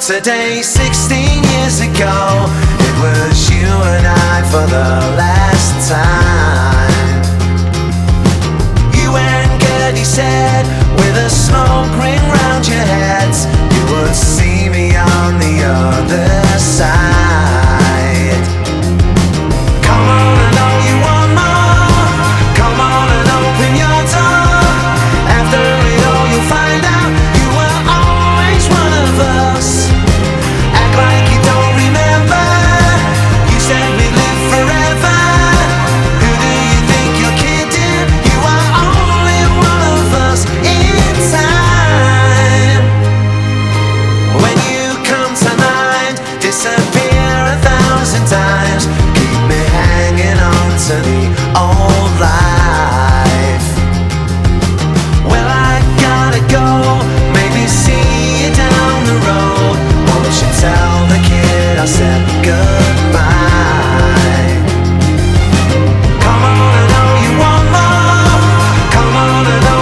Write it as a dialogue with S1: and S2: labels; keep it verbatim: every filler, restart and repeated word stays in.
S1: Today, sixteen years ago, it was you and I for the last time. You and Gertie said, with a smoke ring round your heads, you would see me on the other side. Come on, I know you want more. Come on and open your door. After it all, you'll find out you were always one of us. Act like you don't remember. You said we'd live forever. Who do you think you're kidding? You are only one of us in time. When you come to mind, disappear a thousand times. Keep me hanging on to the old life. Well, I gotta go. Maybe see you down the road. Won't you tell the kid I said goodbye? Come on, I know you want more. Come on, I know